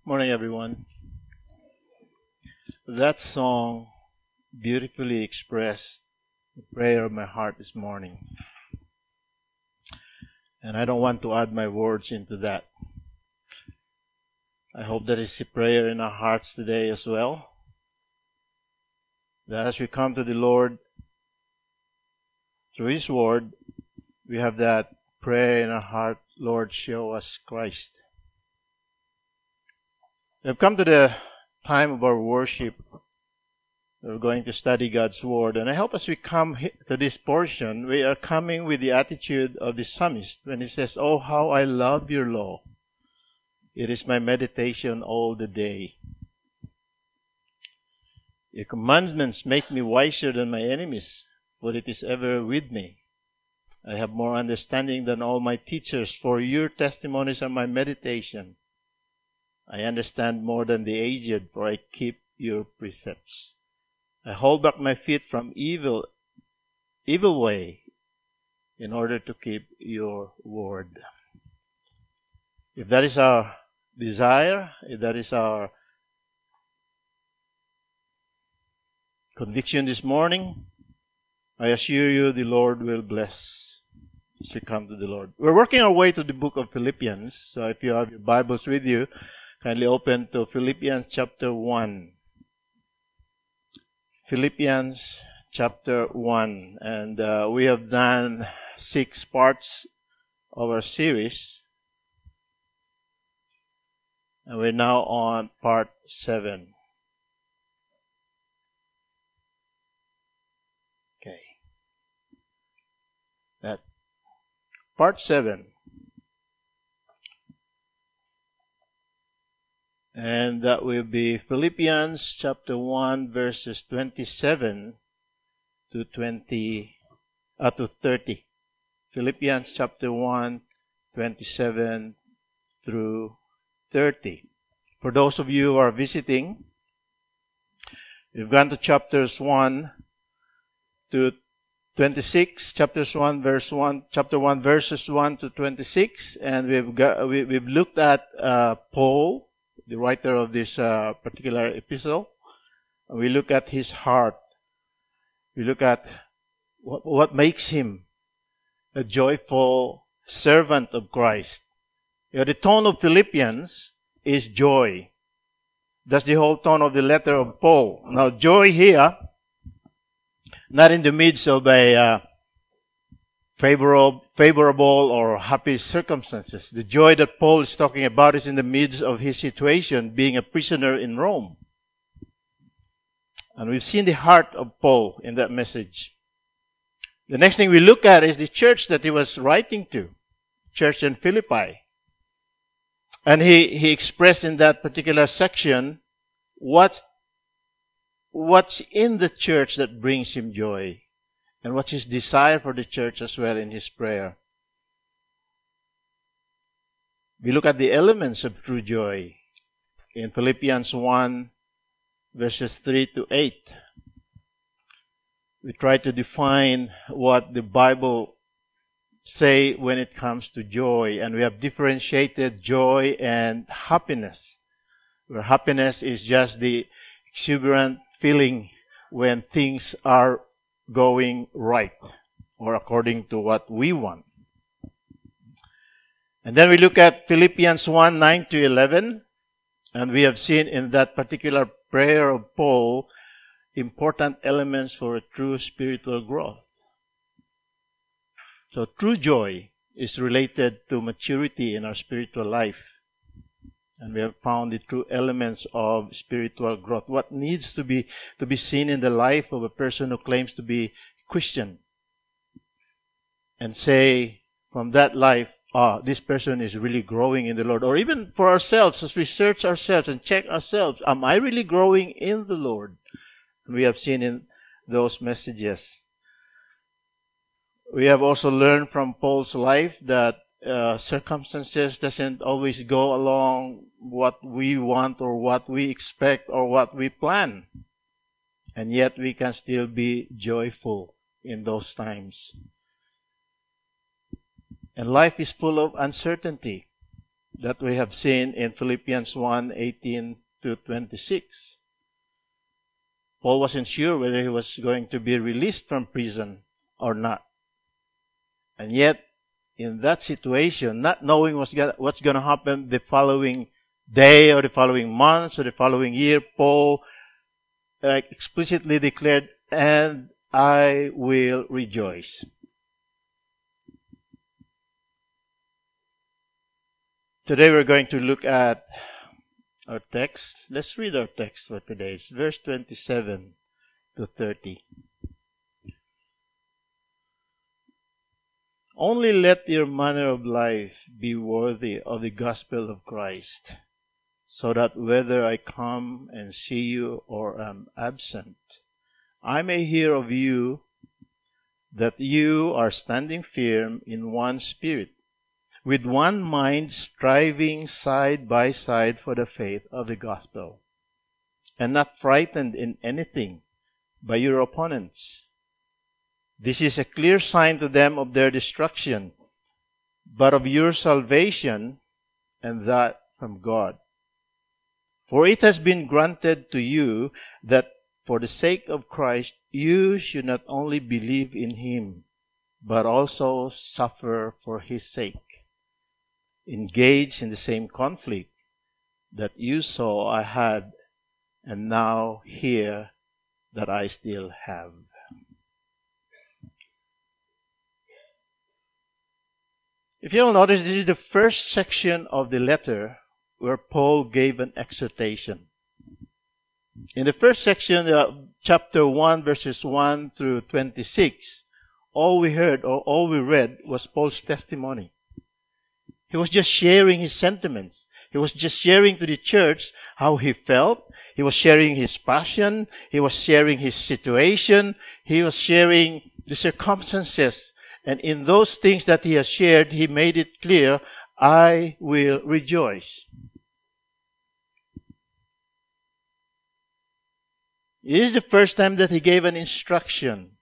Morning, everyone. That song beautifully expressed the prayer of my heart this morning. And I don't want to add my words into that. I hope that is a prayer in our hearts today as well. That as we come to the Lord through His Word, we have that prayer in our heart, Lord, show us Christ. We have come to the time of our worship. We're going to study God's Word. And I hope as we come to this portion, we are coming with the attitude of the psalmist when he says, "Oh, how I love your law. It is my meditation all the day. Your commandments make me wiser than my enemies, for it is ever with me. I have more understanding than all my teachers, for your testimonies are my meditation. I understand more than the aged, for I keep your precepts. I hold back my feet from evil way, in order to keep your word." If that is our desire, if that is our conviction this morning, I assure you the Lord will bless as we come to the Lord. We're working our way to the book of Philippians, so if you have your Bibles with you, kindly open to Philippians chapter 1. Philippians chapter 1. And we have done 6 parts of our series. And we're now on part 7. Okay. That part 7. And that will be Philippians chapter 1 verses 27 to 30. Philippians chapter 1, 27 through 30. For those of you who are visiting, we've gone to chapters 1 to 26, chapter 1 verses 1 to 26, and we've looked at Paul, the writer of this particular epistle. We look at his heart. We look at what makes him a joyful servant of Christ. The tone of Philippians is joy. That's the whole tone of the letter of Paul. Now, joy here, not in the midst of a favorable or happy circumstances. The joy that Paul is talking about is in the midst of his situation, being a prisoner in Rome. And we've seen the heart of Paul in that message. The next thing we look at is the church that he was writing to, church in Philippi. And he expressed in that particular section what's in the church that brings him joy, and what's his desire for the church as well in his prayer. We look at the elements of true joy in Philippians 1 verses 3 to 8. We try to define what the Bible say when it comes to joy, and we have differentiated joy and happiness, where happiness is just the exuberant feeling when things are going right or according to what we want. And then we look at Philippians 1, 9 to 11, and we have seen in that particular prayer of Paul important elements for a true spiritual growth. So true joy is related to maturity in our spiritual life. And we have found the true elements of spiritual growth. What needs to be seen in the life of a person who claims to be Christian. And say from that life, this person is really growing in the Lord. Or even for ourselves, as we search ourselves and check ourselves, am I really growing in the Lord? And we have seen in those messages. We have also learned from Paul's life that circumstances doesn't always go along what we want or what we expect or what we plan. And yet we can still be joyful in those times. And life is full of uncertainty. that we have seen in Philippians 1:18 to 26. Paul wasn't sure whether he was going to be released from prison or not. And yet, in that situation, not knowing what's going to happen the following day or the following months or the following year, Paul explicitly declared, "And I will rejoice." Today we're going to look at our text. Let's read our text for today. It's verse 27 to 30. "Only let your manner of life be worthy of the gospel of Christ, so that whether I come and see you or am absent, I may hear of you that you are standing firm in one spirit, with one mind, striving side by side for the faith of the gospel, and not frightened in anything by your opponents. This is a clear sign to them of their destruction, but of your salvation, and that from God. For it has been granted to you that for the sake of Christ you should not only believe in Him, but also suffer for His sake, engaged in the same conflict that you saw I had, and now hear that I still have." If you'll notice, this is the first section of the letter where Paul gave an exhortation. In the first section, chapter 1, verses 1 through 26, all we heard or all we read was Paul's testimony. He was just sharing his sentiments. He was just sharing to the church how he felt. He was sharing his passion. He was sharing his situation. He was sharing the circumstances. And in those things that he has shared, he made it clear, "I will rejoice." It is the first time that he gave an instruction.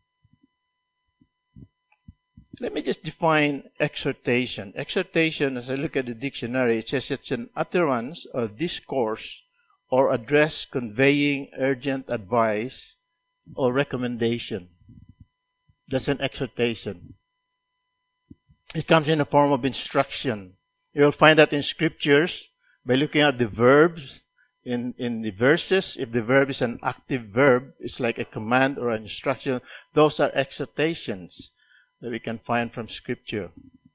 Let me just define exhortation. Exhortation, as I look at the dictionary, it says it's an utterance or discourse or address conveying urgent advice or recommendation. That's an exhortation. It comes in the form of instruction. You'll find that in scriptures by looking at the verbs in the verses. If the verb is an active verb, it's like a command or an instruction. Those are exhortations that we can find from scripture.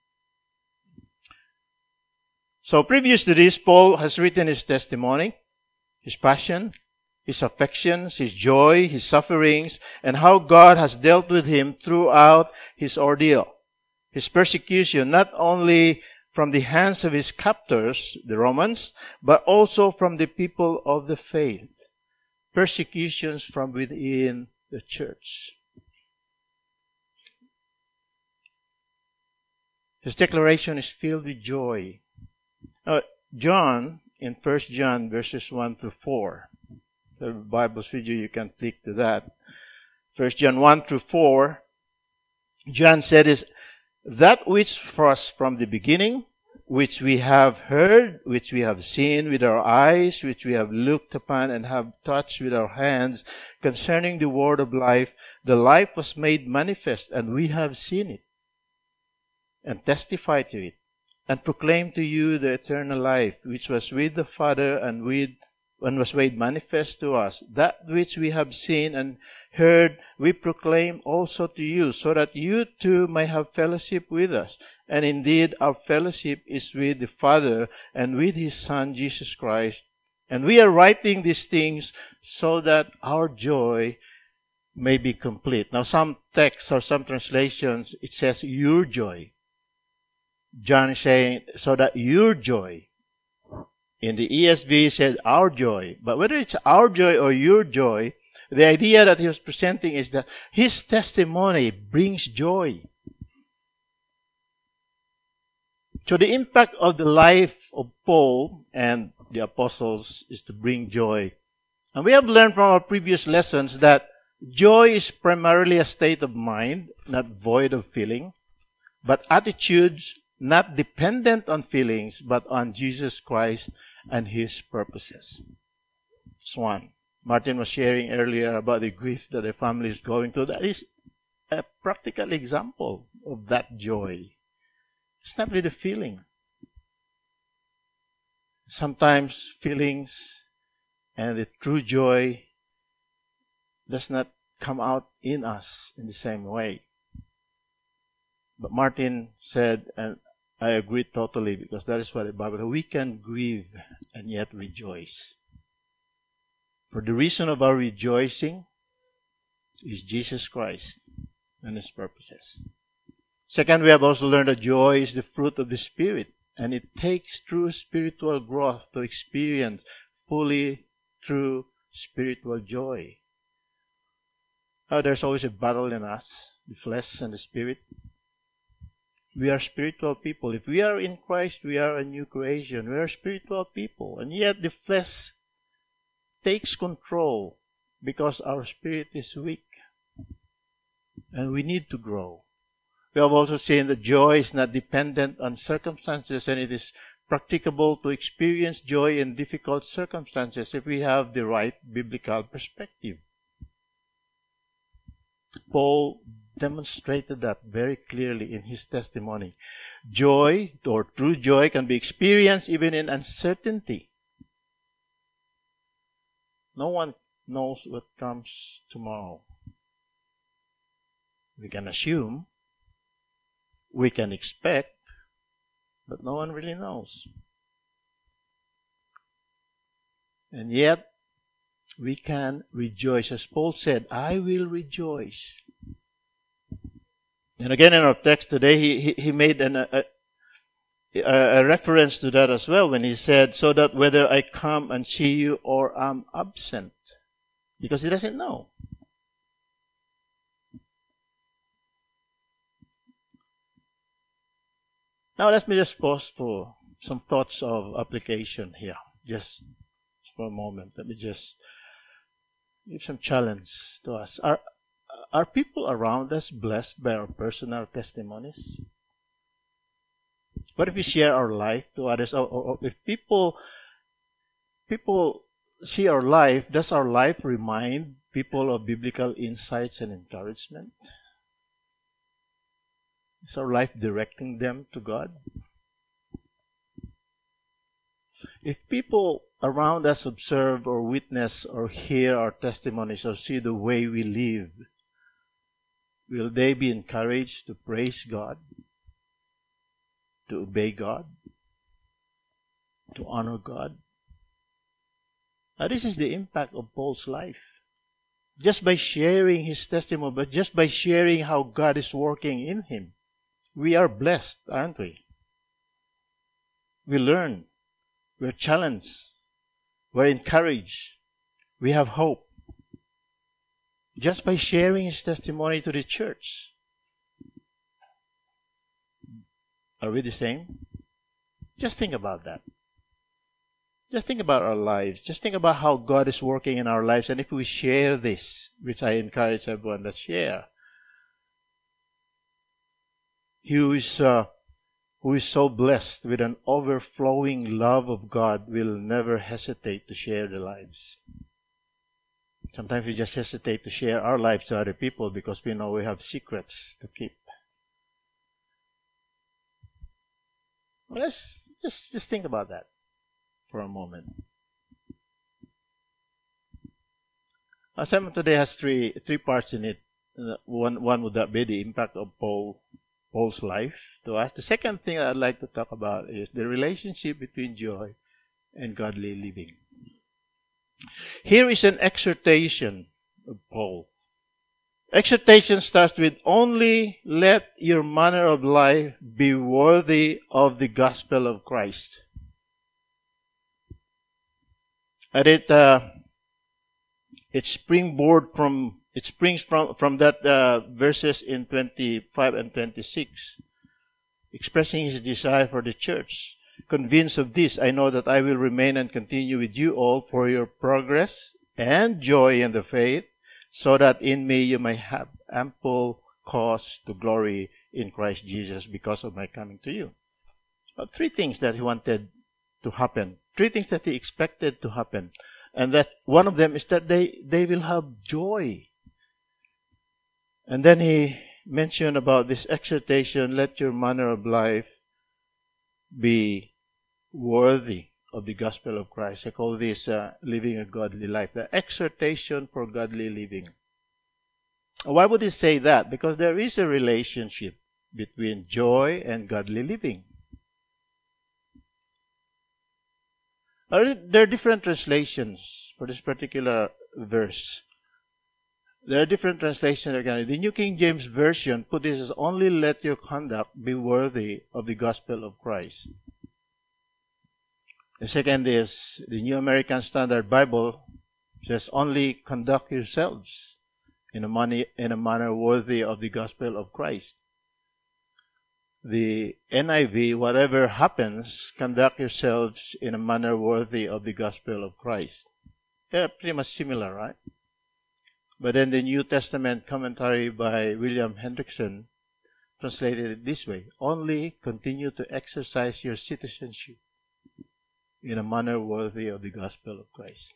So previous to this, Paul has written his testimony, his passion, his affections, his joy, his sufferings, and how God has dealt with him throughout his ordeal, his persecution, not only from the hands of his captors, the Romans, but also from the people of the faith, persecutions from within the church. His declaration is filled with joy. John, in 1 John verses 1 to 4, the Bible's video, you can click to that. 1 John 1 through 4, John said is, "That which was from the beginning, which we have heard, which we have seen with our eyes, which we have looked upon and have touched with our hands, concerning the word of life, the life was made manifest, and we have seen it, and testify to it, and proclaim to you the eternal life, which was with the Father and was made manifest to us. That which we have seen and heard, we proclaim also to you, so that you too may have fellowship with us. And indeed, our fellowship is with the Father and with His Son, Jesus Christ. And we are writing these things so that our joy may be complete." Now, some texts or some translations, it says your joy. John is saying, so that your joy. In the ESV, it said our joy. But whether it's our joy or your joy, the idea that he was presenting is that his testimony brings joy. So the impact of the life of Paul and the apostles is to bring joy. And we have learned from our previous lessons that joy is primarily a state of mind, not void of feeling, but attitudes, not dependent on feelings, but on Jesus Christ and His purposes. That's one. Martin was sharing earlier about the grief that the family is going through. That is a practical example of that joy. It's not really a feeling. Sometimes feelings and the true joy does not come out in us in the same way. But Martin said, and I agree totally, because that is what the Bible says, we can grieve and yet rejoice. For the reason of our rejoicing is Jesus Christ and His purposes. Second, we have also learned that joy is the fruit of the Spirit, and it takes true spiritual growth to experience fully true spiritual joy. There's always a battle in us, the flesh and the spirit. We are spiritual people. If we are in Christ, we are a new creation. We are spiritual people. And yet the flesh takes control because our spirit is weak. And we need to grow. We have also seen that joy is not dependent on circumstances, and it is practicable to experience joy in difficult circumstances if we have the right biblical perspective. Paul demonstrated that very clearly in his testimony. Joy, or true joy, can be experienced even in uncertainty. No one knows what comes tomorrow. We can assume, we can expect, but no one really knows. And yet, we can rejoice. As Paul said, I will rejoice. And again in our text today, he made a reference to that as well when he said, so that whether I come and see you or I'm absent. Because he doesn't know. Now let me just pause for some thoughts of application here. Just for a moment. Let me just give some challenge to us. Are people around us blessed by our personal testimonies? What if we share our life to others? Or if people see our life, does our life remind people of biblical insights and encouragement? Is our life directing them to God? If people around us observe or witness or hear our testimonies or see the way we live, will they be encouraged to praise God, to obey God, to honor God? Now, this is the impact of Paul's life. Just by sharing his testimony, but just by sharing how God is working in him, we are blessed, aren't we? We learn. We're challenged. We're encouraged. We have hope. Just by sharing his testimony to the church. Are we the same? Just think about that. Just think about our lives. Just think about how God is working in our lives. And if we share this, which I encourage everyone to share, who is so blessed with an overflowing love of God will never hesitate to share their lives. Sometimes we just hesitate to share our lives to other people because we know we have secrets to keep. Well, let's just think about that for a moment. Our sermon today has three parts in it. One would that be the impact of Paul's life to us. The second thing I'd like to talk about is the relationship between joy and godly living. Here is an exhortation of Paul. Exhortation starts with, only let your manner of life be worthy of the gospel of Christ. And it springs from that verses in 25 and 26, expressing his desire for the church. Convinced of this, I know that I will remain and continue with you all for your progress and joy in the faith, so that in me you may have ample cause to glory in Christ Jesus because of my coming to you. Three things that he wanted to happen. Three things that he expected to happen. And that one of them is that they will have joy. And then he mentioned about this exhortation, let your manner of life be worthy of the gospel of Christ. I call this living a godly life. The exhortation for godly living. Why would he say that? Because there is a relationship between joy and godly living. There are different translations for this particular verse. There are different translations again. The New King James Version put this as only let your conduct be worthy of the gospel of Christ. The second is the New American Standard Bible says only conduct yourselves in a manner worthy of the gospel of Christ. The NIV, whatever happens, conduct yourselves in a manner worthy of the gospel of Christ. They're pretty much similar, right? But then the New Testament commentary by William Hendrickson translated it this way: only continue to exercise your citizenship in a manner worthy of the gospel of Christ.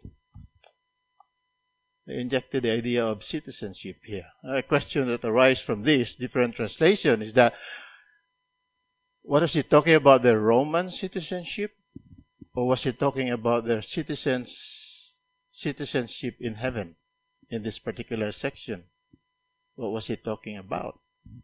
They injected the idea of citizenship here. A question that arises from this different translation is that, what is he talking about, their Roman citizenship? Or was he talking about their citizenship in heaven in this particular section? What was he talking about?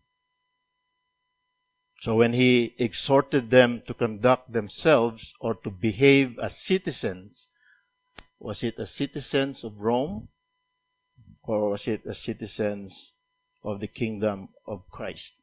So when he exhorted them to conduct themselves or to behave as citizens, was it as citizens of Rome? Or was it as citizens of the kingdom of Christ?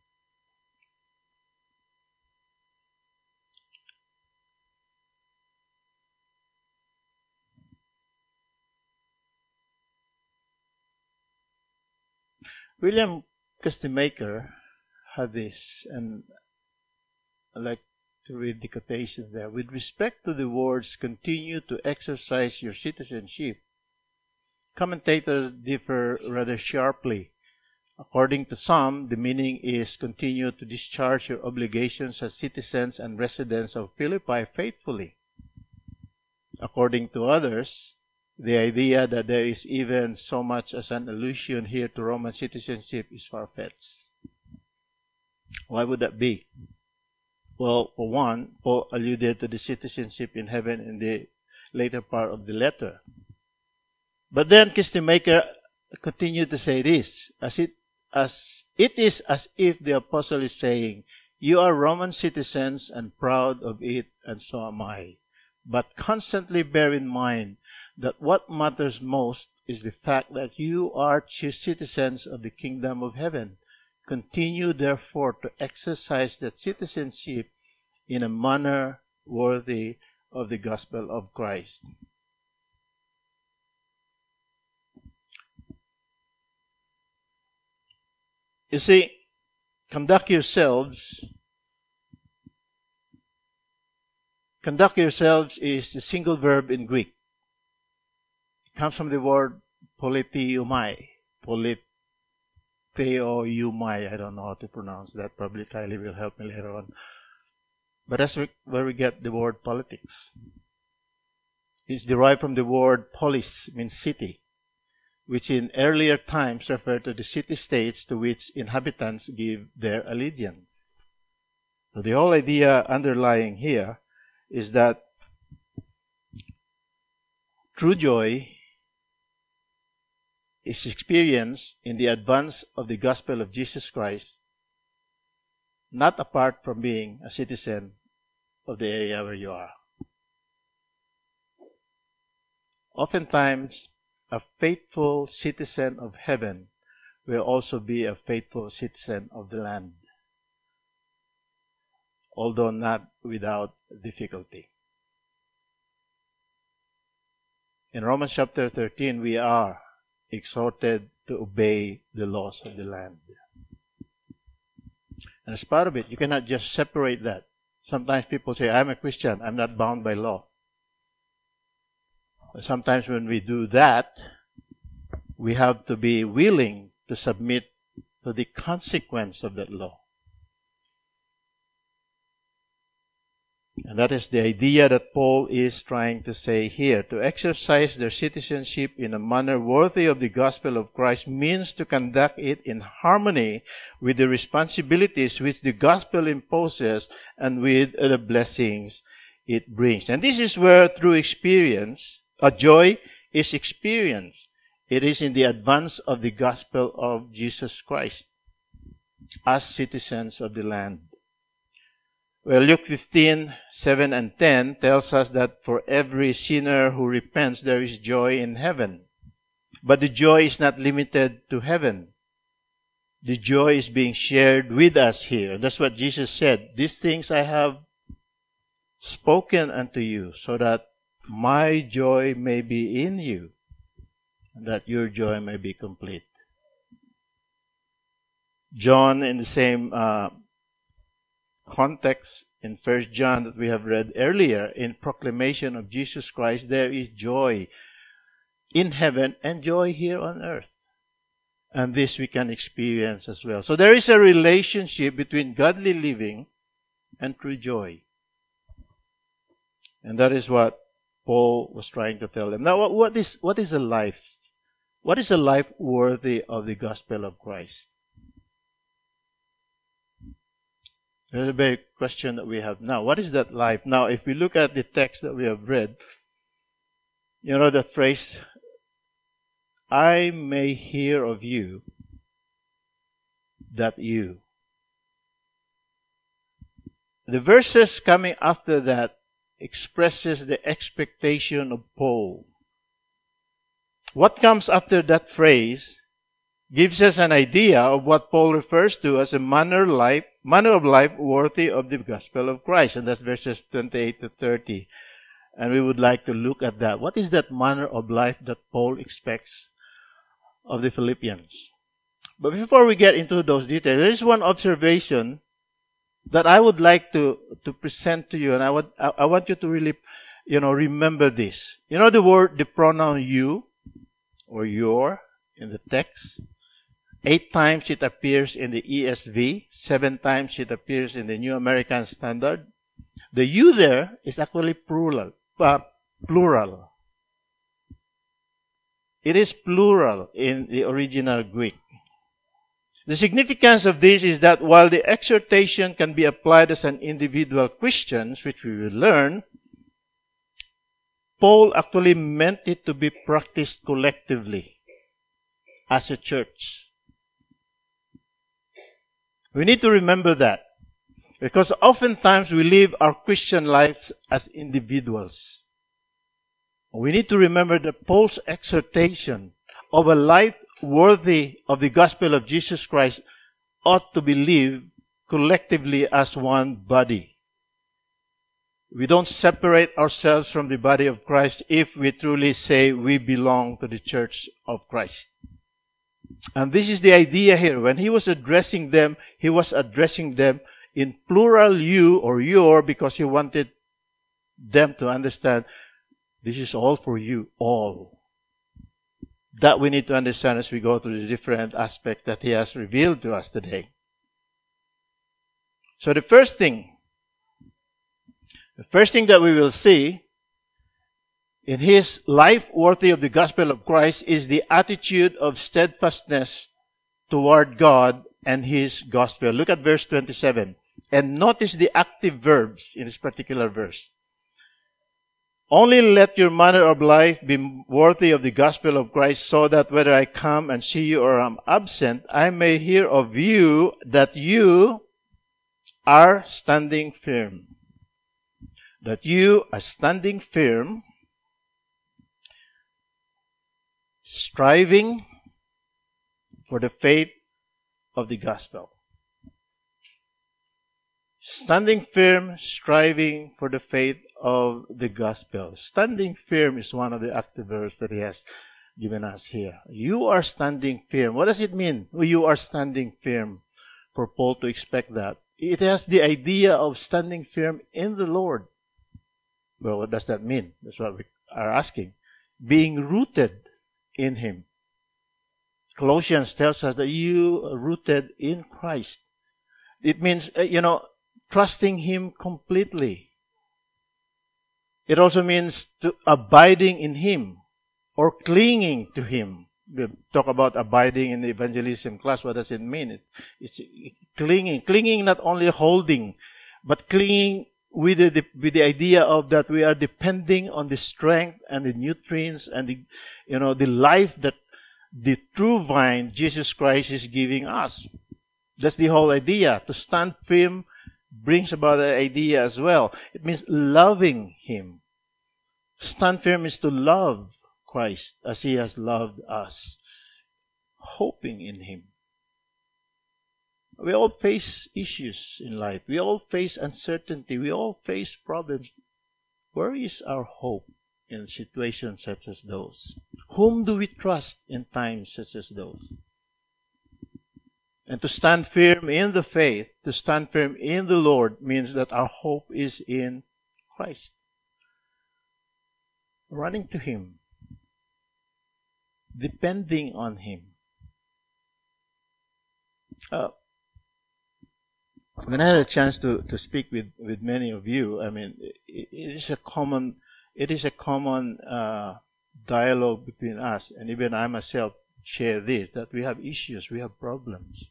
William Castemaker had this, and I'd like to read the quotation there. With respect to the words, continue to exercise your citizenship, commentators differ rather sharply. According to some, the meaning is continue to discharge your obligations as citizens and residents of Philippi faithfully. According to others, the idea that there is even so much as an allusion here to Roman citizenship is far-fetched. Why would that be? Well, for one, Paul alluded to the citizenship in heaven in the later part of the letter. But then Castemaker continued to say this, as it is as if the apostle is saying, you are Roman citizens and proud of it, and so am I. But constantly bear in mind that what matters most is the fact that you are citizens of the kingdom of heaven. Continue, therefore, to exercise that citizenship in a manner worthy of the gospel of Christ. You see, conduct yourselves is a single verb in Greek. Comes from the word politeumai. Politeumai. I don't know how to pronounce that. Probably Kylie will help me later on. But that's where we get the word politics. It's derived from the word polis, means city, which in earlier times referred to the city-states to which inhabitants give their allegiance. So the whole idea underlying here is that true joy is experienced in the advance of the gospel of Jesus Christ, not apart from being a citizen of the area where you are. Oftentimes, a faithful citizen of heaven will also be a faithful citizen of the land, although not without difficulty. In Romans chapter 13, we are exhorted to obey the laws of the land. And as part of it, you cannot just separate that. Sometimes people say, I'm a Christian, I'm not bound by law. But sometimes when we do that, we have to be willing to submit to the consequence of that law. And that is the idea that Paul is trying to say here. To exercise their citizenship in a manner worthy of the gospel of Christ means to conduct it in harmony with the responsibilities which the gospel imposes and with the blessings it brings. And this is where through experience, a joy is experienced. It is in the advance of the gospel of Jesus Christ as citizens of the land. Well, Luke 15, 7 and 10 tells us that for every sinner who repents, there is joy in heaven. But the joy is not limited to heaven. The joy is being shared with us here. That's what Jesus said. These things I have spoken unto you, so that my joy may be in you, and that your joy may be complete. John, in the same context in 1 John that we have read earlier, in proclamation of Jesus Christ, there is joy in heaven and joy here on earth. And this we can experience as well. So there is a relationship between godly living and true joy. And that is what Paul was trying to tell them. Now, what is a life? What is a life worthy of the gospel of Christ? There's a big question that we have now. What is that life? Now, if we look at the text that we have read, you know that phrase, I may hear of you, that you. The verses coming after that expresses the expectation of Paul. What comes after that phrase gives us an idea of what Paul refers to as a manner of life worthy of the gospel of Christ. And that's verses 28 to 30. And we would like to look at that. What is that manner of life that Paul expects of the Philippians? But before we get into those details, there is one observation that I would like to present to you, and I want you to really, remember this. You know the pronoun you or your in the text? 8 times it appears in the ESV, 7 times it appears in the New American Standard. The you there is actually plural. It is plural in the original Greek. The significance of this is that while the exhortation can be applied as an individual Christian, which we will learn, Paul actually meant it to be practiced collectively as a church. We need to remember that, because oftentimes we live our Christian lives as individuals. We need to remember that Paul's exhortation of a life worthy of the gospel of Jesus Christ ought to be lived collectively as one body. We don't separate ourselves from the body of Christ if we truly say we belong to the church of Christ. And this is the idea here. When he was addressing them in plural you or your, because he wanted them to understand this is all for you, all. That we need to understand as we go through the different aspects that he has revealed to us today. So the first thing that we will see in his life worthy of the gospel of Christ is the attitude of steadfastness toward God and his gospel. Look at verse 27 and notice the active verbs in this particular verse. Only let your manner of life be worthy of the gospel of Christ, so that whether I come and see you or am absent, I may hear of you that you are standing firm. That you are standing firm, striving for the faith of the gospel. Standing firm, striving for the faith of the gospel. Standing firm is one of the active verbs that he has given us here. You are standing firm. What does it mean? You are standing firm. For Paul to expect that. It has the idea of standing firm in the Lord. Well, what does that mean? That's what we are asking. Being rooted in him. Colossians tells us that you are rooted in Christ. It means, trusting him completely. It also means to abiding in Him or clinging to Him. We talk about abiding in the evangelism class. What does it mean? It's clinging. Clinging, not only holding, but clinging with the idea of that we are depending on the strength and the nutrients and the life that the true vine, Jesus Christ, is giving us. That's the whole idea. To stand firm brings about the idea as well. It means loving Him. Stand firm is to love Christ as He has loved us, hoping in Him. We all face issues in life. We all face uncertainty. We all face problems. Where is our hope in situations such as those? Whom do we trust in times such as those? And to stand firm in the faith, to stand firm in the Lord, means that our hope is in Christ. Running to Him. Depending on Him. When I had a chance to speak with many of you, I mean, it is a common dialogue between us, and even I myself share this, that we have issues, we have problems.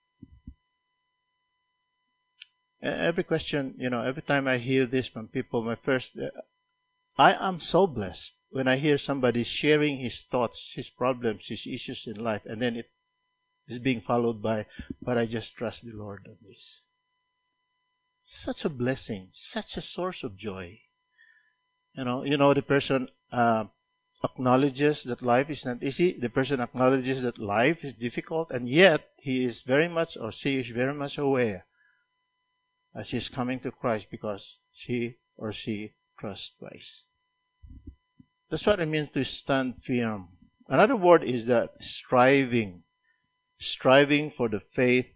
And every question, every time I hear this from people, I am so blessed when I hear somebody sharing his thoughts, his problems, his issues in life, and then it is being followed by, but I just trust the Lord on this. Such a blessing, such a source of joy. The person acknowledges that life is not easy. The person acknowledges that life is difficult, and yet he is very much, or she is very much aware as she is coming to Christ because he or she trusts Christ. That's what it means to stand firm. Another word is that striving for the faith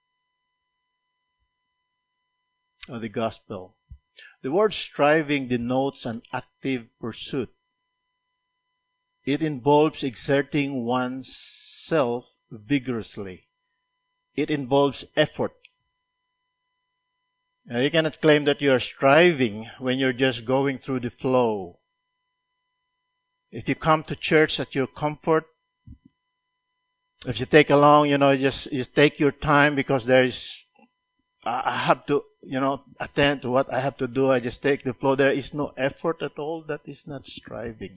of the gospel. The word striving denotes an active pursuit. It involves exerting oneself vigorously. It involves effort. Now, you cannot claim that you are striving when you're just going through the flow. If you come to church at your comfort, if you take along, you take your time because I have to, attend to what I have to do. I just take the flow. There is no effort at all. That is not striving.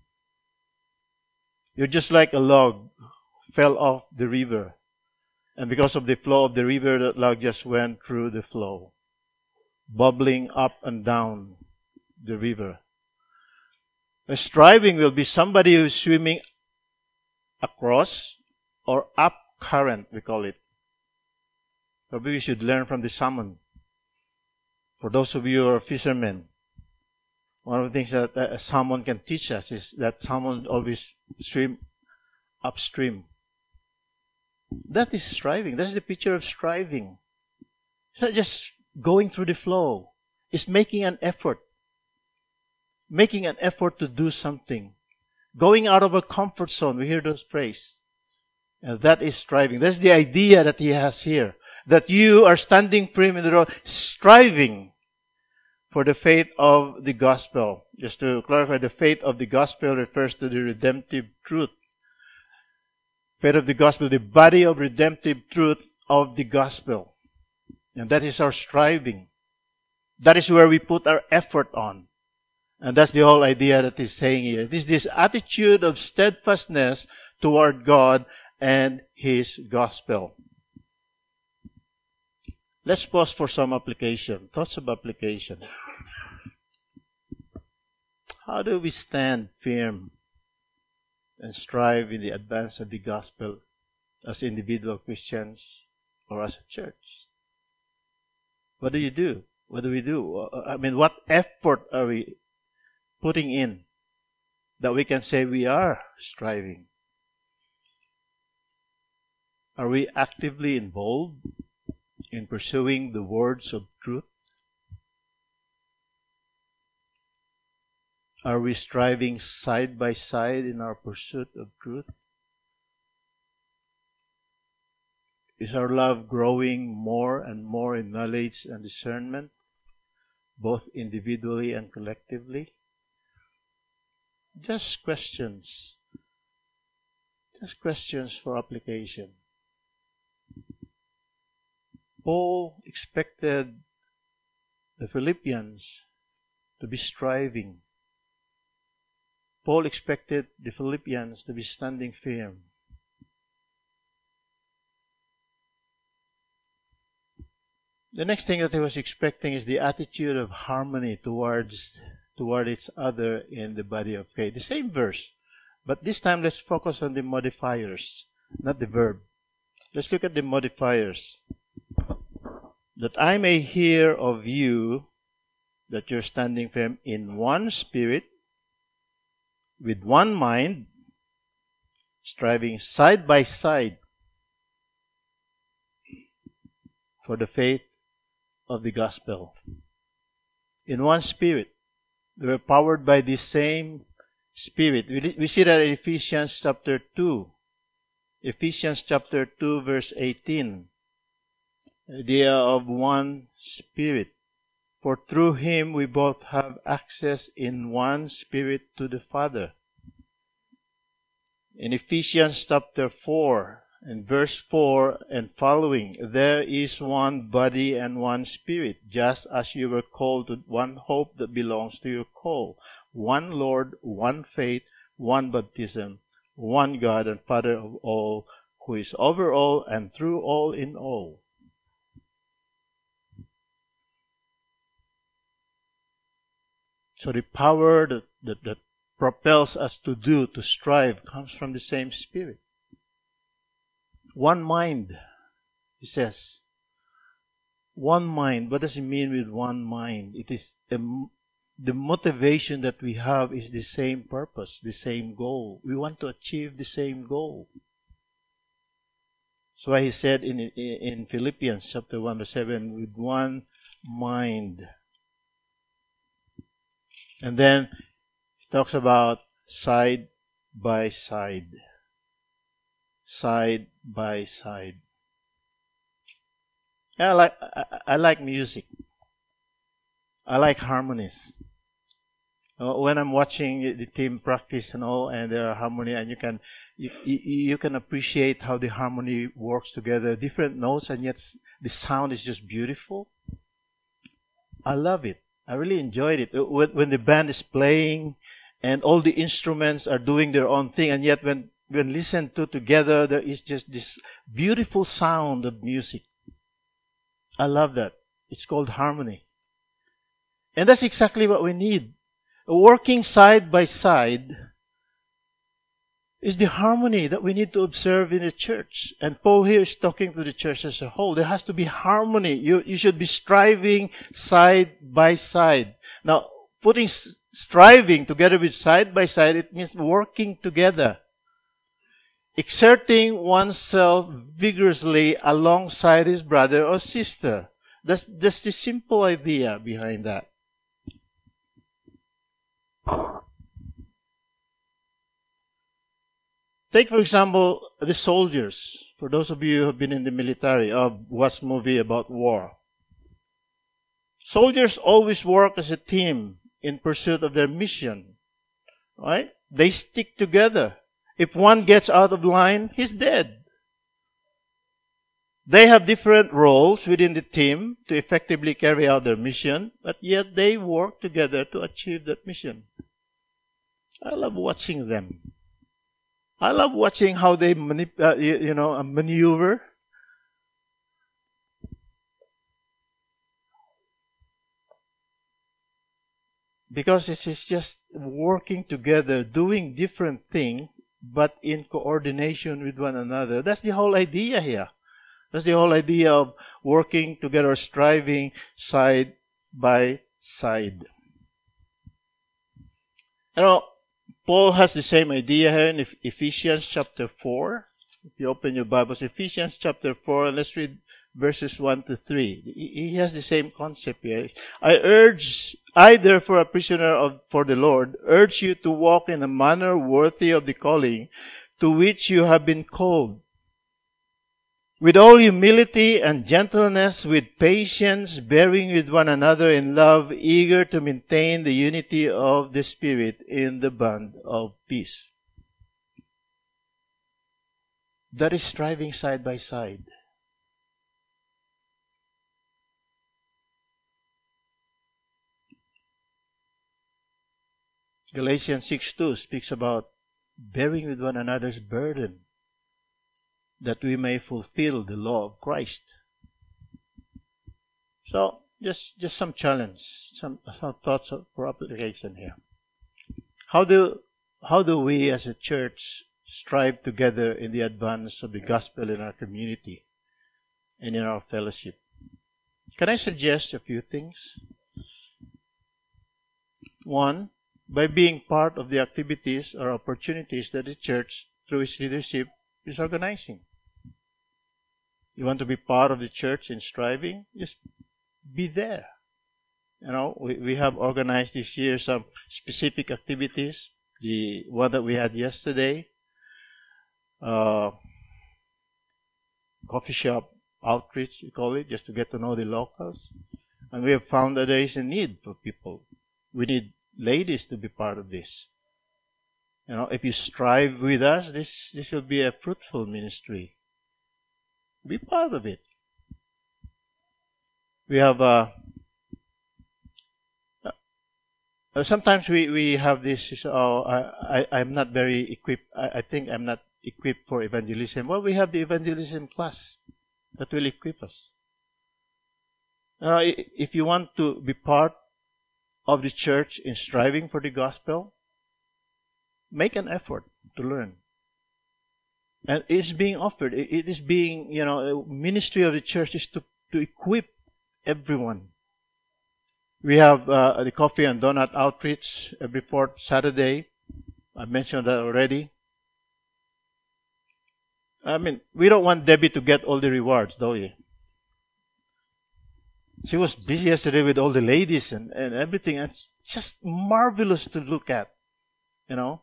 You're just like a log fell off the river. And because of the flow of the river, that log just went through the flow, bubbling up and down the river. A striving will be somebody who is swimming across or up current, we call it. Probably we should learn from the salmon. For those of you who are fishermen, one of the things that a salmon can teach us is that salmon always swim upstream. That is striving. That is the picture of striving. It's not just going through the flow. It's making an effort. Making an effort to do something. Going out of a comfort zone. We hear those phrases. And that is striving. That's the idea that he has here. That you are standing firm in the road, striving for the faith of the gospel. Just to clarify, the faith of the gospel refers to the redemptive truth. Faith of the gospel, the body of redemptive truth of the gospel. And that is our striving. That is where we put our effort on. And that's the whole idea that he's saying here. This attitude of steadfastness toward God and His gospel. Let's pause for some application. Thoughts of application. How do we stand firm and strive in the advance of the gospel as individual Christians or as a church? What do you do? What do we do? I mean, what effort are we putting in that we can say we are striving? Are we actively involved in pursuing the words of truth? Are we striving side by side in our pursuit of truth? Is our love growing more and more in knowledge and discernment, both individually and collectively? Just questions. Just questions for application. Paul expected the Philippians to be striving. Paul expected the Philippians to be standing firm. The next thing that he was expecting is the attitude of harmony toward each other in the body of faith. The same verse, but this time let's focus on the modifiers, not the verb. Let's look at the modifiers. That I may hear of you that you're standing firm in one spirit, with one mind, striving side by side for the faith of the gospel. In one spirit. They were powered by the same spirit. We see that in Ephesians chapter 2. Ephesians chapter 2 verse 18. The idea of one spirit. For through him we both have access in one spirit to the Father. In Ephesians chapter 4 and verse 4 and following, there is one body and one spirit, just as you were called to one hope that belongs to your call. One Lord, one faith, one baptism, one God and Father of all, who is over all and through all in all. So the power that propels us to strive, comes from the same Spirit. One mind, he says. One mind. What does it mean with one mind? It is the motivation that we have is the same purpose, the same goal. We want to achieve the same goal. That's why he said in Philippians chapter 1 verse 7, with one mind. And then he talks about side by side. Side by side. I like music. I like harmonies. When I'm watching the team practice and all, and there are harmony, and you can appreciate how the harmony works together, different notes, and yet the sound is just beautiful. I love it. I really enjoyed it. When the band is playing and all the instruments are doing their own thing, and yet when listened to together, there is just this beautiful sound of music. I love that. It's called harmony. And that's exactly what we need. Working side by side is the harmony that we need to observe in the church. And Paul here is talking to the church as a whole. There has to be harmony. You should be striving side by side. Now, putting striving together with side by side, it means working together. Exerting oneself vigorously alongside his brother or sister. That's the simple idea behind that. Take, for example, the soldiers. For those of you who have been in the military or watched movie about war. Soldiers always work as a team in pursuit of their mission. Right? They stick together. If one gets out of line, he's dead. They have different roles within the team to effectively carry out their mission, but yet they work together to achieve that mission. I love watching them. I love watching how they maneuver. Because it is just working together, doing different things, but in coordination with one another. That's the whole idea here. That's the whole idea of working together, striving side by side. You know, Paul has the same idea here in Ephesians chapter 4. If you open your Bibles, Ephesians chapter 4, and let's read verses 1 to 3. He has the same concept here. I therefore, a prisoner for the Lord, urge you to walk in a manner worthy of the calling to which you have been called. with all humility and gentleness, with patience, bearing with one another in love, eager to maintain the unity of the Spirit in the bond of peace. That is striving side by side. Galatians 6:2 speaks about bearing with one another's burden, that we may fulfill the law of Christ. So, just some challenge, some thoughts for application here. How do we as a church strive together in the advance of the gospel in our community and in our fellowship? Can I suggest a few things? One, by being part of the activities or opportunities that the church, through its leadership, is organizing. You want to be part of the church in striving? Just be there. You know, we have organized this year some specific activities. The one that we had yesterday, coffee shop outreach, we call it, just to get to know the locals. And we have found that there is a need for people. We need ladies to be part of this. You know, if you strive with us, this will be a fruitful ministry. Be part of it. We have sometimes we have this. I'm not very equipped. I think I'm not equipped for evangelism. Well, we have the evangelism class that will equip us. If you want to be part of the church in striving for the gospel, make an effort to learn. And it's being offered. It is being, ministry of the church is to equip everyone. We have the coffee and donut outreach every fourth Saturday. I mentioned that already. I mean, we don't want Debbie to get all the rewards, do we? She was busy yesterday with all the ladies and everything. And it's just marvelous to look at, you know.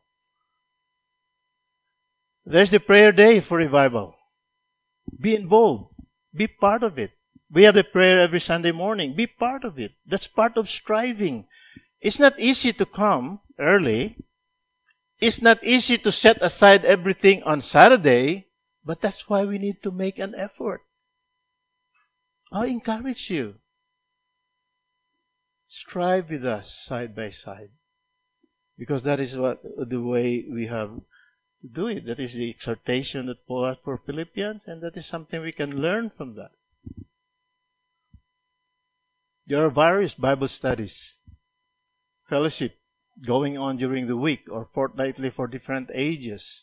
There's the prayer day for revival. Be involved. Be part of it. We have the prayer every Sunday morning. Be part of it. That's part of striving. It's not easy to come early. It's not easy to set aside everything on Saturday, but that's why we need to make an effort. I encourage you. Strive with us side by side. Because that is the way we have to do it. That is the exhortation that Paul has for Philippians, and that is something we can learn from that. There are various Bible studies, fellowship going on during the week or fortnightly for different ages.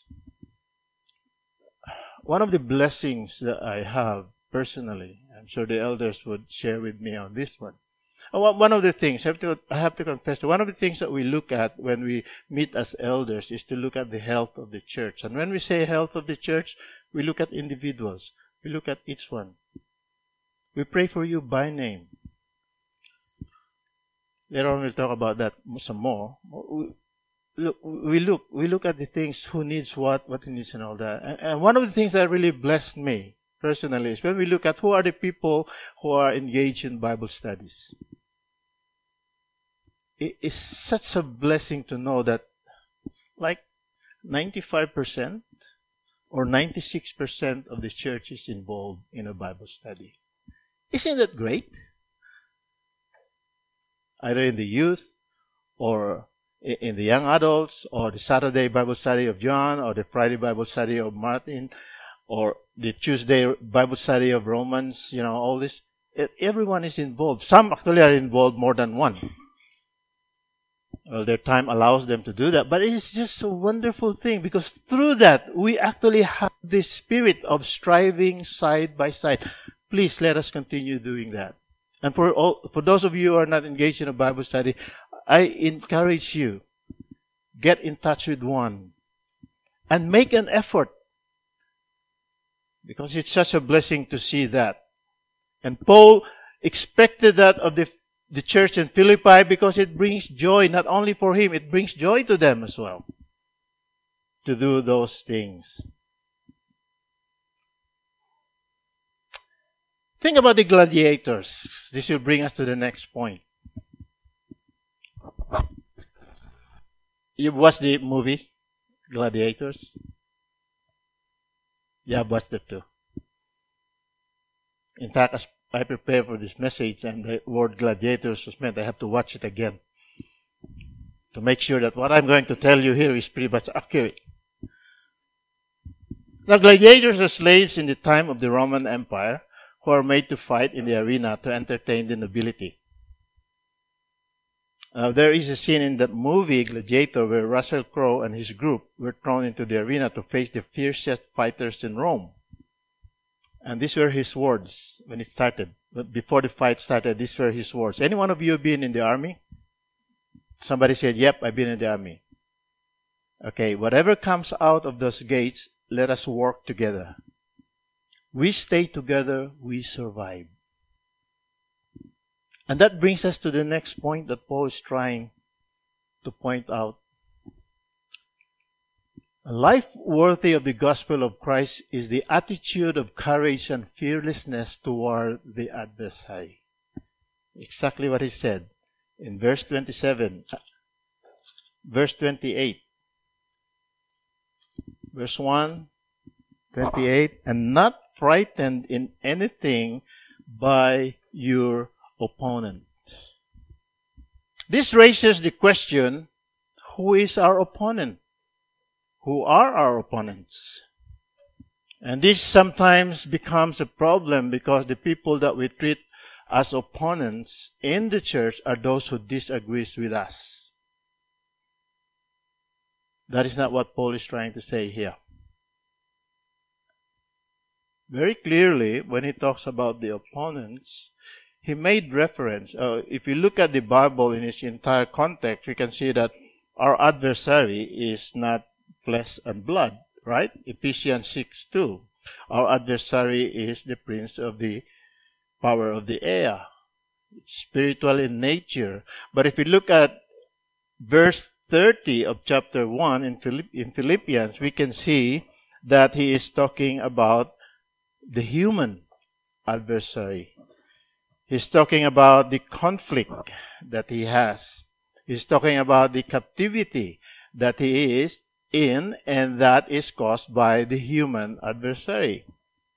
One of the blessings that I have personally, I'm sure the elders would share with me on this one. One of the things, I have to confess, one of the things that we look at when we meet as elders is to look at the health of the church. And when we say health of the church, we look at individuals. We look at each one. We pray for you by name. Later on we'll talk about that some more. We look at the things, who needs what he needs and all that. And one of the things that really blessed me personally is when we look at who are the people who are engaged in Bible studies. It is such a blessing to know that like 95% or 96% of the church is involved in a Bible study. Isn't that great? Either in the youth or in the young adults, or the Saturday Bible study of John, or the Friday Bible study of Martin, or the Tuesday Bible study of Romans, all this. Everyone is involved. Some actually are involved more than one. Well, their time allows them to do that. But it's just a wonderful thing, because through that, we actually have this spirit of striving side by side. Please let us continue doing that. And for those of you who are not engaged in a Bible study, I encourage you, get in touch with one and make an effort, because it's such a blessing to see that. And Paul expected that of the church in Philippi, because it brings joy not only for him, it brings joy to them as well to do those things. Think about the gladiators. This will bring us to the next point. You watched the movie Gladiators? Yeah, I've watched it too. In fact, as I prepare for this message and the word gladiators was meant, I have to watch it again to make sure that what I'm going to tell you here is pretty much accurate. Now, gladiators are slaves in the time of the Roman Empire who are made to fight in the arena to entertain the nobility. There is a scene in that movie, Gladiator, where Russell Crowe and his group were thrown into the arena to face the fiercest fighters in Rome. And these were his words when it started. Before the fight started, these were his words. Any one of you been in the army? Somebody said, yep, I've been in the army. Okay, whatever comes out of those gates, let us work together. We stay together, we survive. And that brings us to the next point that Paul is trying to point out. A life worthy of the gospel of Christ is the attitude of courage and fearlessness toward the adversary. Exactly what he said in verse 27, verse 28. Verse 1, 28, and not frightened in anything by your opponent. This raises the question, who is our opponent? Who are our opponents? And this sometimes becomes a problem because the people that we treat as opponents in the church are those who disagree with us. That is not what Paul is trying to say here. Very clearly, when he talks about the opponents, he made reference. If you look at the Bible in its entire context, we can see that our adversary is not flesh and blood, right? Ephesians 6:2. Our adversary is the prince of the power of the air. It's spiritual in nature. But if you look at verse 30 of chapter 1 in Philippians, we can see that he is talking about the human adversary. He's talking about the conflict that he has. He's talking about the captivity that he is in, and that is caused by the human adversary.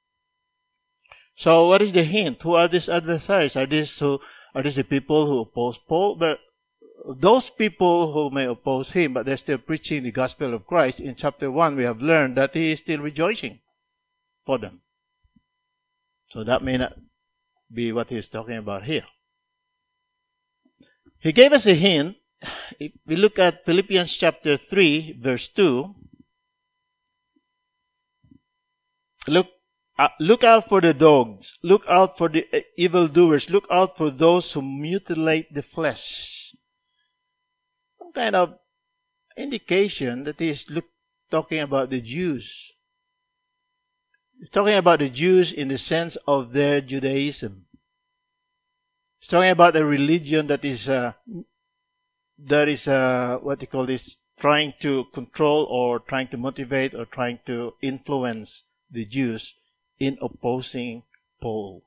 So what is the hint? Who are these adversaries? Are these the people who oppose Paul? But those people who may oppose him, but they're still preaching the gospel of Christ, in chapter 1 we have learned that he is still rejoicing for them. So that may not be what he's talking about here. He gave us a hint. If we look at Philippians chapter 3, verse 2, look out for the dogs, look out for the evildoers, look out for those who mutilate the flesh. Some kind of indication that he is talking about the Jews. He's talking about the Jews in the sense of their Judaism. He's talking about a religion that is what they call this, trying to control or trying to motivate or trying to influence the Jews in opposing Paul.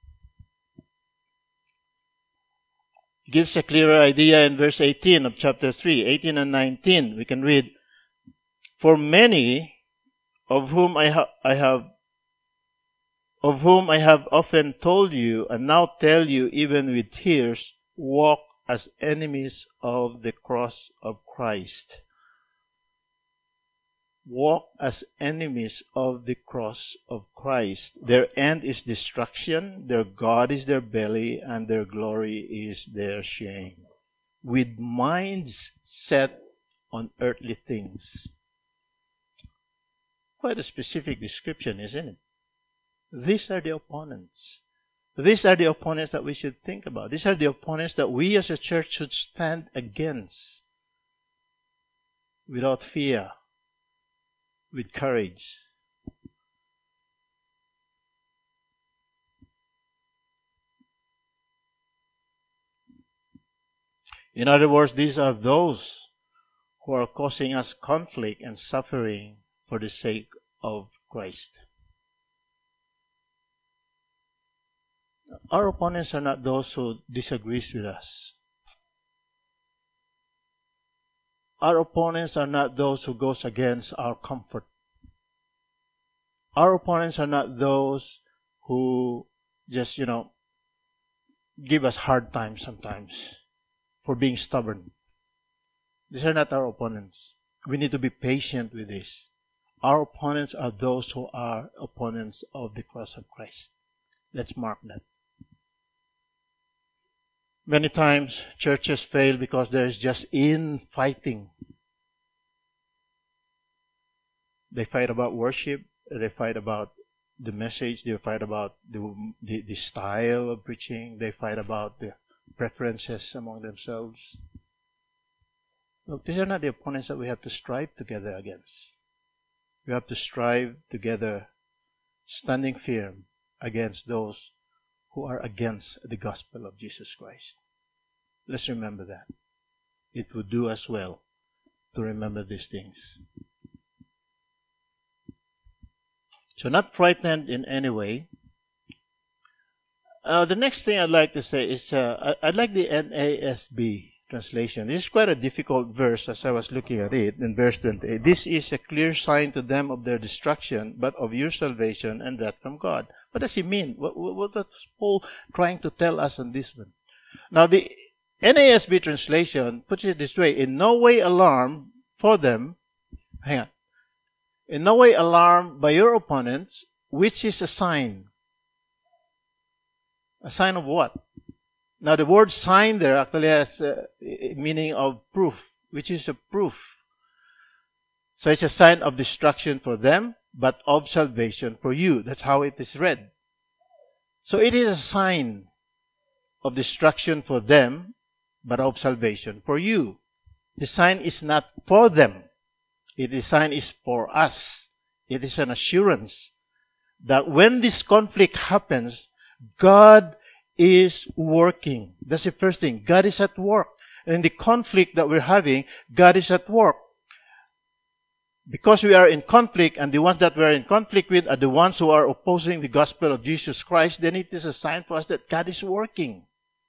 He gives a clearer idea in verse 18 of chapter 3, 18 and 19. We can read, "For many of whom I have often told you, and now tell you even with tears, walk as enemies of the cross of Christ." Walk as enemies of the cross of Christ. Their end is destruction, their God is their belly, and their glory is their shame. With minds set on earthly things. Quite a specific description, isn't it? These are the opponents. These are the opponents that we should think about. These are the opponents that we as a church should stand against without fear, with courage. In other words, these are those who are causing us conflict and suffering for the sake of Christ. Our opponents are not those who disagrees with us. Our opponents are not those who goes against our comfort. Our opponents are not those who just, give us hard time sometimes for being stubborn. These are not our opponents. We need to be patient with this. Our opponents are those who are opponents of the cross of Christ. Let's mark that. Many times churches fail because there is just infighting. They fight about worship. They fight about the message. They fight about the style of preaching. They fight about the preferences among themselves. Look, these are not the opponents that we have to strive together against. We have to strive together, standing firm against those who are against the gospel of Jesus Christ. Let's remember that. It would do us well to remember these things. So not frightened in any way. The next thing I'd like to say is, I'd like the NASB translation. This is quite a difficult verse as I was looking at it in verse 28. This is a clear sign to them of their destruction, but of your salvation, and that from God. What does he mean? What is Paul trying to tell us on this one? Now the NASB translation puts it this way: in no way alarmed for them, in no way alarmed by your opponents, which is a sign. A sign of what? Now the word sign there actually has a meaning of proof, which is a proof. So it's a sign of destruction for them, but of salvation for you. That's how it is read. So it is a sign of destruction for them, but of salvation for you. The sign is not for them. The sign is for us. It is an assurance that when this conflict happens, God is working. That's the first thing. God is at work. In the conflict that we're having, God is at work. Because we are in conflict, and the ones that we are in conflict with are the ones who are opposing the gospel of Jesus Christ, then it is a sign for us that God is working.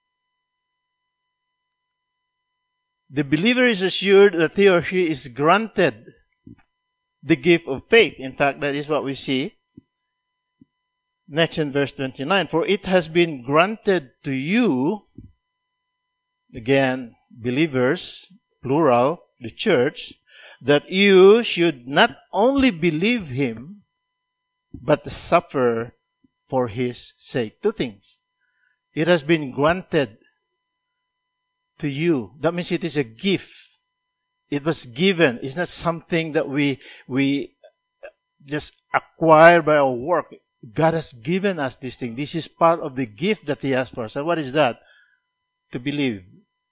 The believer is assured that he or she is granted the gift of faith. In fact, that is what we see next in verse 29. For it has been granted to you, again, believers, plural, the church, that you should not only believe him, but suffer for his sake. Two things. It has been granted to you. That means it is a gift. It was given. It's not something that we just acquire by our work. God has given us this thing. This is part of the gift that he has for us. And what is that? To believe.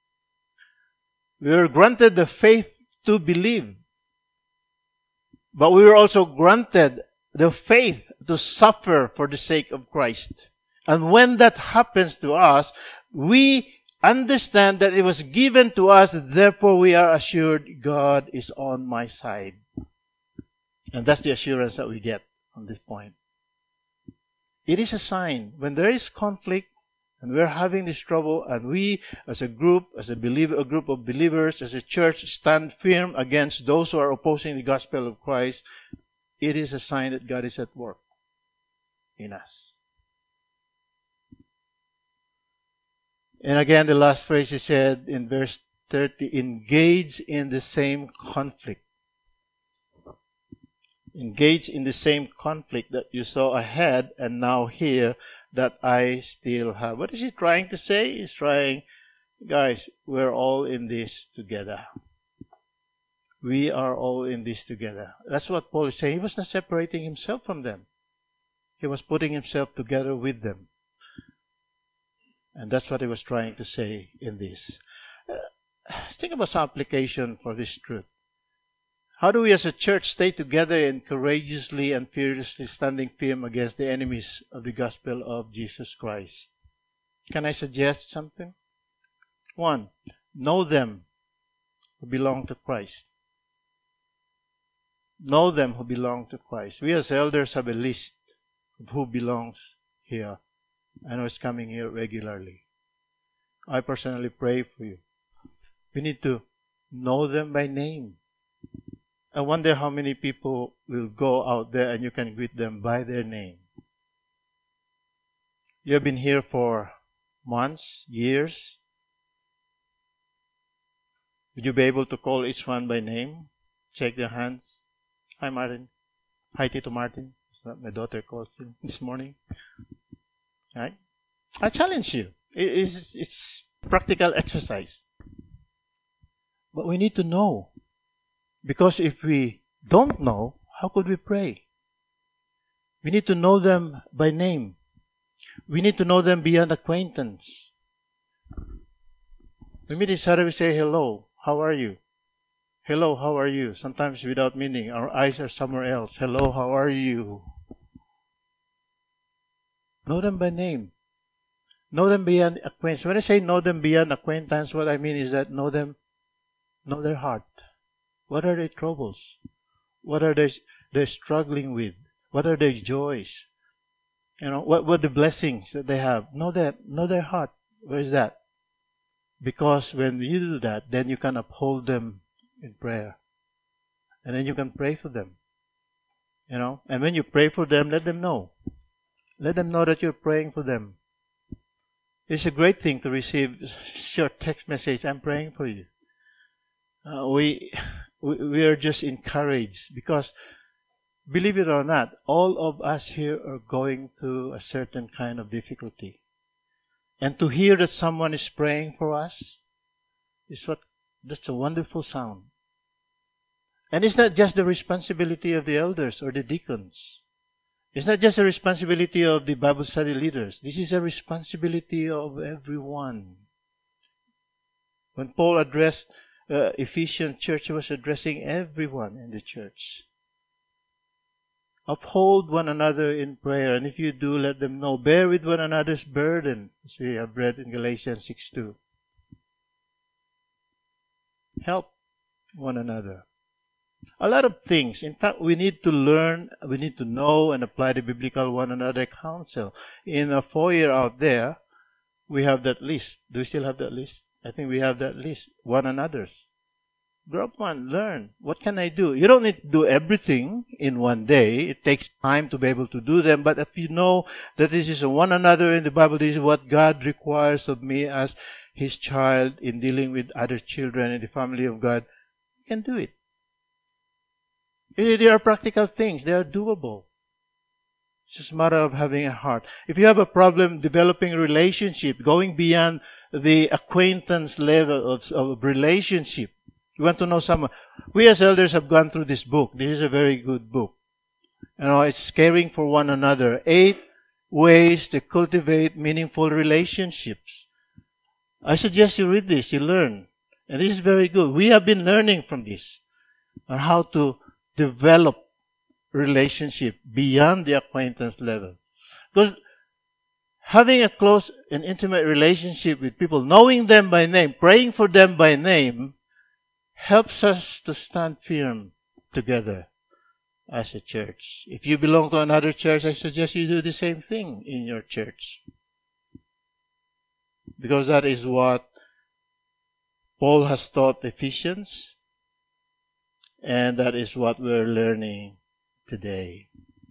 We were granted the faith to believe. But we were also granted the faith to suffer for the sake of Christ. And when that happens to us, we understand that it was given to us, therefore we are assured God is on my side. And that's the assurance that we get from this point. It is a sign. When there is conflict, and we're having this trouble, and we, as a group, as a group of believers, as a church, stand firm against those who are opposing the gospel of Christ, it is a sign that God is at work in us. And again, the last phrase he said in verse 30, engage in the same conflict. Engage in the same conflict that you saw ahead and now here that I still have. What is he trying to say? He's trying, guys, we're all in this together. We are all in this together. That's what Paul is saying. He was not separating himself from them. He was putting himself together with them. And that's what he was trying to say in this. Think about some application for this truth. How do we as a church stay together and courageously and fearlessly standing firm against the enemies of the gospel of Jesus Christ? Can I suggest something? 1, know them who belong to Christ. Know them who belong to Christ. We as elders have a list of who belongs here I know it's coming here regularly. I personally pray for you. We need to know them by name. I wonder how many people will go out there and you can greet them by their name. You have been here for months, years. Would you be able to call each one by name? Shake their hands. Hi, Martin. Hi, Tito Martin. It's not my daughter called him this morning. Right? I challenge you. It's practical exercise. But we need to know. Because if we don't know, how could we pray? We need to know them by name. We need to know them beyond acquaintance. We meet each other, we say, hello, how are you? Hello, how are you? Sometimes without meaning, our eyes are somewhere else. Hello, how are you? Know them by name. Know them beyond acquaintance. When I say know them beyond acquaintance, what I mean is that know them, know their heart. What are their troubles? What are they struggling with? What are their joys? You know, what are the blessings that they have? Know their heart. Where is that? Because when you do that, then you can uphold them in prayer. And then you can pray for them. You know, and when you pray for them, let them know. Let them know that you're praying for them. It's a great thing to receive short text message, I'm praying for you. We are just encouraged because, believe it or not, all of us here are going through a certain kind of difficulty. And to hear that someone is praying for us, that's a wonderful sound. And it's not just the responsibility of the elders or the deacons. It's not just a responsibility of the Bible study leaders. This is a responsibility of everyone. When Paul addressed Ephesian church, he was addressing everyone in the church. Uphold one another in prayer, and if you do, let them know. Bear with one another's burden, as we have read in Galatians 6:2. Help one another. A lot of things. In fact, we need to learn, we need to know and apply the biblical one another counsel. In a foyer out there, we have that list. Do we still have that list? I think we have that list. One another's. Grab one, learn. What can I do? You don't need to do everything in one day. It takes time to be able to do them. But if you know that this is a one another in the Bible, this is what God requires of me as His child in dealing with other children in the family of God, you can do it. They are practical things. They are doable. It's just a matter of having a heart. If you have a problem developing a relationship, going beyond the acquaintance level of relationship, you want to know someone. We as elders have gone through this book. This is a very good book. You know, it's caring for one another. 8 ways to cultivate meaningful relationships. I suggest you read this, you learn. And this is very good. We have been learning from this on how to develop relationship beyond the acquaintance level. Because having a close and intimate relationship with people, knowing them by name, praying for them by name, helps us to stand firm together as a church. If you belong to another church, I suggest you do the same thing in your church. Because that is what Paul has taught Ephesians, and that is what we're learning today.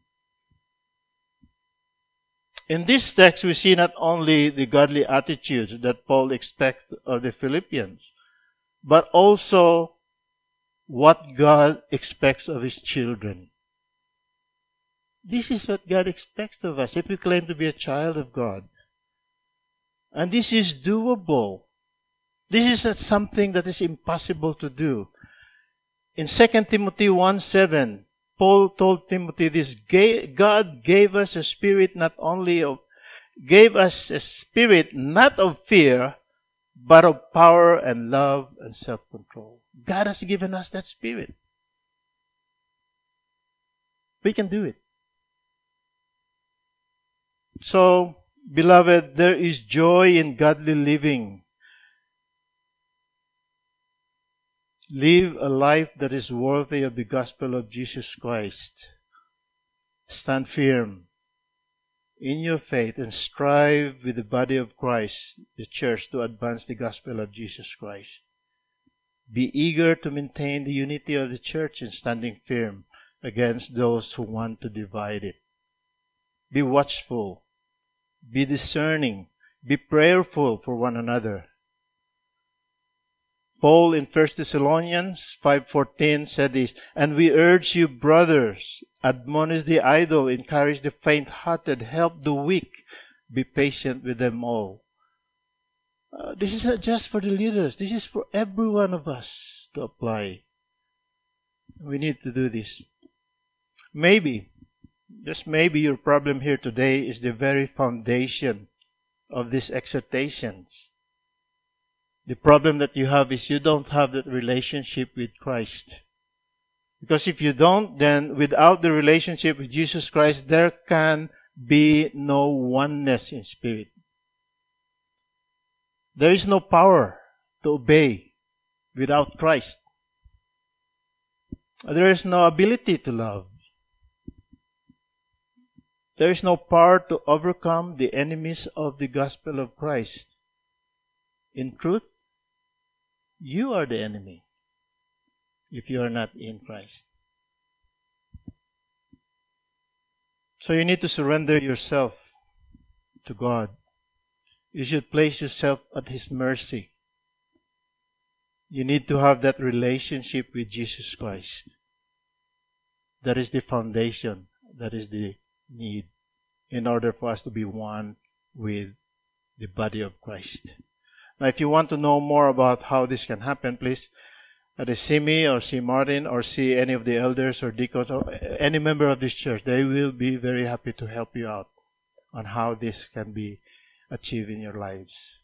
In this text, we see not only the godly attitudes that Paul expects of the Philippians, but also what God expects of His children. This is what God expects of us if we claim to be a child of God. And this is doable. This is not something that is impossible to do. In 2 Timothy 1:7, Paul told Timothy this, God gave us a spirit not of fear, but of power and love and self-control. God has given us that spirit. We can do it. So, beloved, there is joy in godly living. Live a life that is worthy of the gospel of Jesus Christ. Stand firm. in your faith and strive with the body of Christ, the church, to advance the gospel of Jesus Christ. Be eager to maintain the unity of the church and standing firm against those who want to divide it. Be watchful. Be discerning. Be prayerful for one another. Paul in 1 Thessalonians 5:14 said this, "And we urge you, brothers, admonish the idle, encourage the faint-hearted, help the weak, be patient with them all." This is not just for the leaders. This is for every one of us to apply. We need to do this. Maybe, just maybe, your problem here today is the very foundation of these exhortations. The problem that you have is you don't have that relationship with Christ. Because if you don't, then without the relationship with Jesus Christ, there can be no oneness in spirit. There is no power to obey without Christ. There is no ability to love. There is no power to overcome the enemies of the gospel of Christ. In truth, you are the enemy if you are not in Christ. So you need to surrender yourself to God. You should place yourself at His mercy. You need to have that relationship with Jesus Christ. That is the foundation. That is the need in order for us to be one with the body of Christ. Now, if you want to know more about how this can happen, please see me or see Martin or see any of the elders or deacons or any member of this church. They will be very happy to help you out on how this can be achieved in your lives.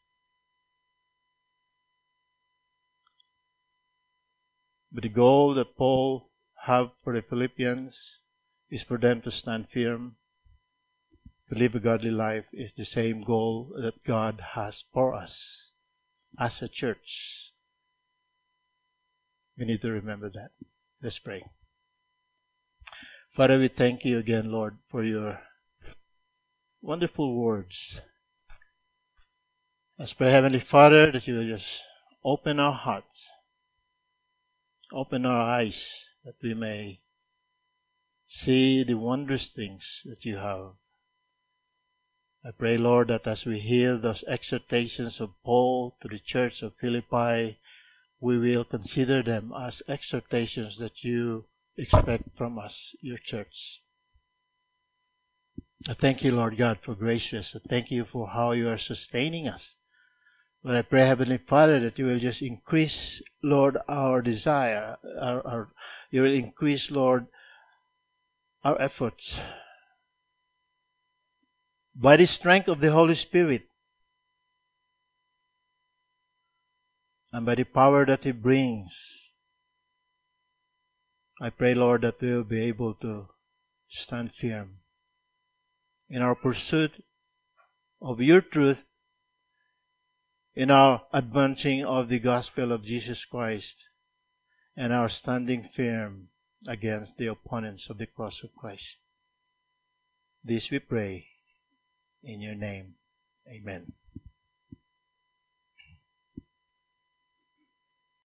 But the goal that Paul had for the Philippians is for them to stand firm, to live a godly life. Is the same goal that God has for us as a church. We need to remember that. Let's pray. Father, we thank you again, Lord, for your wonderful words. I pray, Heavenly Father, that you will just open our hearts, open our eyes, that we may see the wondrous things that you have. I pray, Lord, that as we hear those exhortations of Paul to the church of Philippi, we will consider them as exhortations that you expect from us, your church. I thank you, Lord God, for gracious. I thank you for how you are sustaining us. But I pray, Heavenly Father, that you will just increase, Lord, our desire. You will increase, Lord, our efforts. By the strength of the Holy Spirit and by the power that He brings, I pray, Lord, that we will be able to stand firm in our pursuit of your truth, in our advancing of the gospel of Jesus Christ, and our standing firm against the opponents of the cross of Christ. This we pray in your name. Amen.